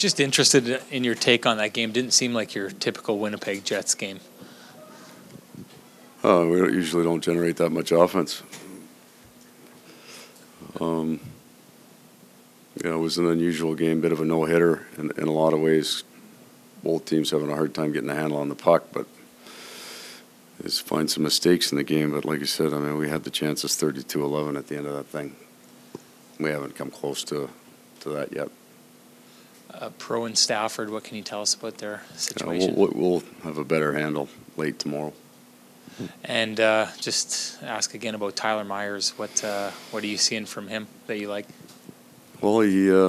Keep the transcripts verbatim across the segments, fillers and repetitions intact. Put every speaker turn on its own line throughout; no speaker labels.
Just interested in your take on that game. Didn't seem like your typical Winnipeg Jets game.
Oh, we usually don't generate that much offense. Um, yeah, it was an unusual game, bit of a no-hitter in, in a lot of ways. Both teams having a hard time getting a handle on the puck, but just find some mistakes in the game. But like you said, I mean, we had the chances thirty-two eleven at the end of that thing. We haven't come close to to that yet.
Uh, Pro and Stafford, what can you tell us about their situation?
Yeah, we'll, we'll have a better handle late tomorrow.
And uh, just ask again about Tyler Myers. What uh, what are you seeing from him that you like?
Well, he, uh,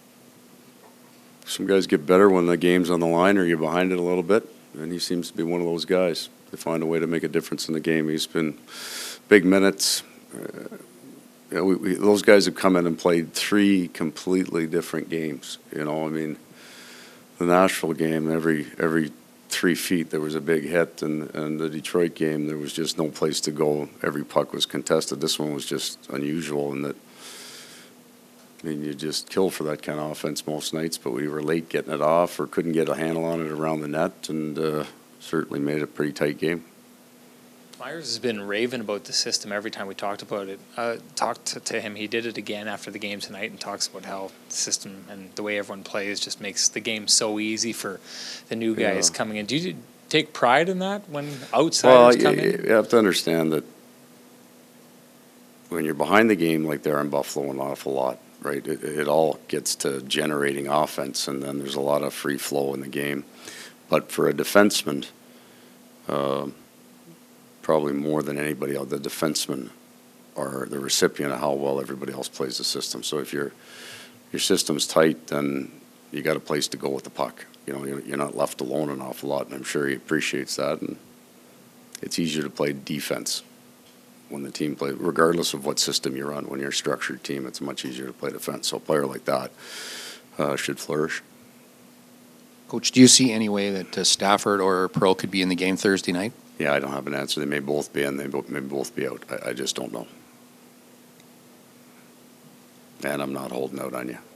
some guys get better when the game's on the line or you're behind it a little bit, and he seems to be one of those guys. They find a way to make a difference in the game. He's been big minutes. Uh, you know, we, we, those guys have come in and played three completely different games. You know, I mean, the Nashville game, every every three feet there was a big hit, and, and the Detroit game there was just no place to go. Every puck was contested. This one was just unusual in that, I mean, you just kill for that kind of offense most nights, but we were late getting it off or couldn't get a handle on it around the net, and uh, certainly made it a pretty tight game.
Myers has been raving about the system every time we talked about it. Uh, talked to, to him. He did it again after the game tonight and talks about how the system and the way everyone plays just makes the game so easy for the new guys
Yeah.
coming in. Do you take pride in that when outsiders
well,
come
you,
in?
you have to understand that when you're behind the game like they're in Buffalo an awful lot, right, it, it all gets to generating offense, and then there's a lot of free flow in the game. But for a defenseman, uh, probably more than anybody else, the defensemen are the recipient of how well everybody else plays the system. So if your your system's tight, then you got a place to go with the puck. You know, you're, you're not left alone an awful lot, and I'm sure he appreciates that. And it's easier to play defense when the team plays, regardless of what system you're on. When you're a structured team, it's much easier to play defense. So a player like that uh, should flourish.
Coach, do you see any way that uh, Stafford or Pearl could be in the game Thursday night?
Yeah, I don't have an answer. They may both be in. They bo- may both be out. I, I just don't know. And I'm not holding out on you.